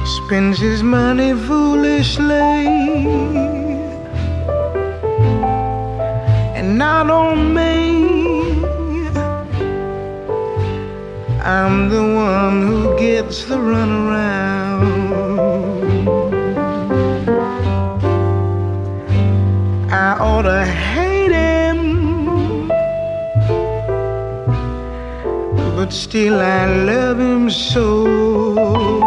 spends his money foolishly, and not on me. I'm the one who gets the runaround. I ought to hate him, but still I love him so.